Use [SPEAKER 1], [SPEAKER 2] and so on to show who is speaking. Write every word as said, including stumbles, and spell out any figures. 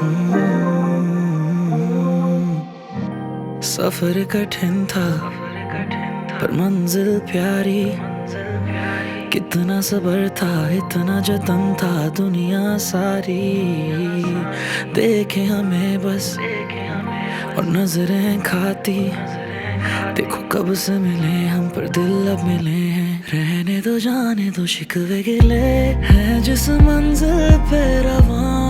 [SPEAKER 1] सफर कठिन था पर मंजिल प्यारी, कितना सबर था इतना जतन था दुनिया सारी। देखे हमें बस और नजरें खाती, देखो कब से मिले हम पर दिल अब मिले हैं। रहने दो जाने दो शिकवे गिले हैं जिस मंजिल पे रवां